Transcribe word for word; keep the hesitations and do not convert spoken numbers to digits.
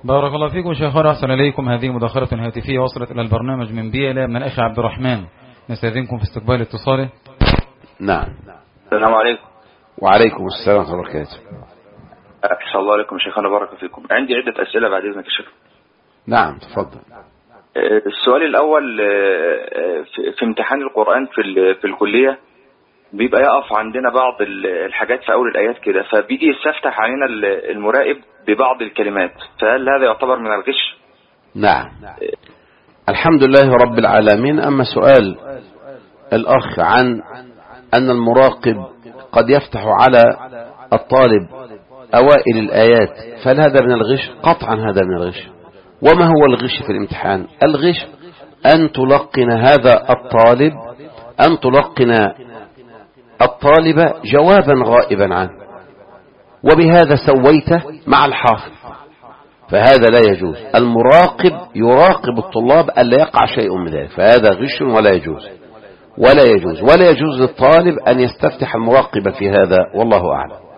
بارك الله فيكم شيخنا، أحسن إليكم. هذه مداخلة هاتفية وصلت إلى البرنامج من بيلا من الأخ عبد الرحمن، نستأذنكم في استقبال اتصاله. نعم. السلام عليكم. وعليكم السلام ورحمة الله وبركاته. أحسن الله عليكم شيخنا، بارك فيكم. عندي عدة أسئلة بعد إذنك يا شيخ. نعم تفضل. السؤال الأول، في امتحان القرآن في في الكلية بيبقى يقف عندنا بعض الحاجات في أول الآيات كده، فبيجي يستفتح علينا المراقب ببعض الكلمات، فهل هذا يعتبر من الغش؟ نعم. الحمد لله رب العالمين. أما سؤال الأخ عن أن المراقب قد يفتح على الطالب أوائل الآيات، فهل هذا من الغش؟ قطعا هذا من الغش. وما هو الغش في الامتحان؟ الغش أن تلقن هذا الطالب أن تلقن الطالب جوابا غائبا عنه، وبهذا سويته مع الحافظ، فهذا لا يجوز. المراقب يراقب الطلاب ألا يقع شيء من ذلك، فهذا غش ولا يجوز ولا يجوز ولا يجوز للطالب أن يستفتح المراقب في هذا، والله أعلم.